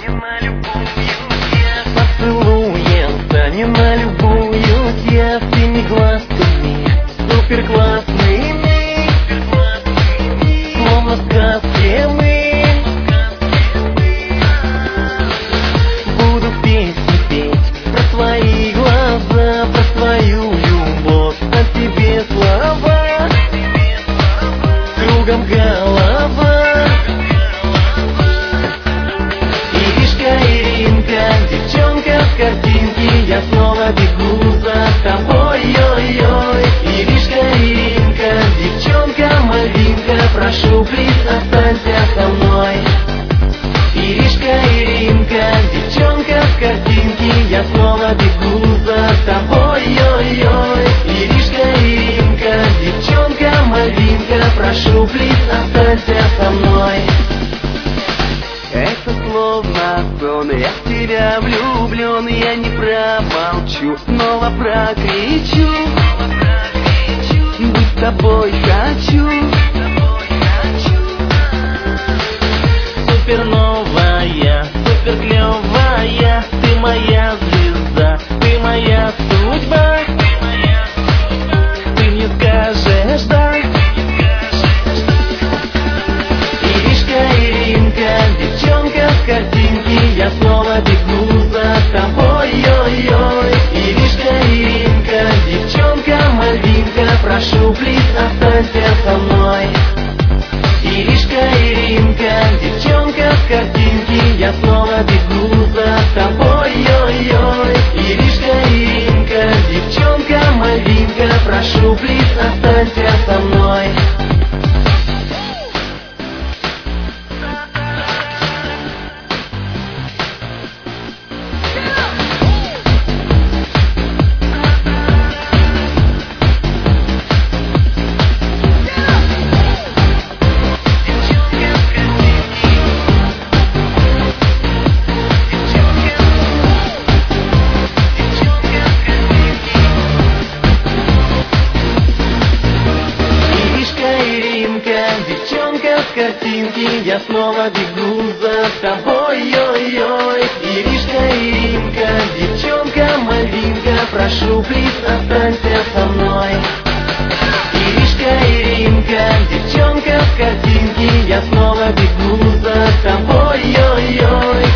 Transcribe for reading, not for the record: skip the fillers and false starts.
Поцелуем станем налюбуюсь я всеми глазками. Супер классными, словно в сказке мы. Буду песни петь про твои глаза, про твою любовь, о тебе слова, кругом голова. Иришка, Иринка, девчонка с картинки, я снова бегу за тобой, ой-ой. Иришка, Иринка, девчонка, малинка, прошу, плиз, останься со мной. Иришка, Иринка, девчонка с картинки, я снова бегу за тобой, ой-ой. Иришка, Иринка, девчонка, малинка, прошу, плиз, останься со мной. Это словно сон, я в тебя влюблен, я не промолчу, снова прокричу. Быть с тобой хочу. Супер новая, супер клевая, ты моя звезда, ты моя судьба. Ты мне скажешь да. Иришка, Иринка, девчонка с картинки, я снова бегу за тобой, ой-ой. Иришка, Иринка, девчонка, малинка, прошу, плиз, останься со мной. Иришка, Иринка, девчонка с картинки, я снова бегу за тобой, ой-ой. Иришка, Иринка, девчонка, малинка, прошу, плиз, останься со мной. Девчонка с картинки, я снова бегу за тобой, ой-ой. Иришка, Иринка, девчонка, малинка, прошу, плиз, останься со мной. Иришка, Иринка, девчонка с картинки, я снова бегу за тобой, ой-ой.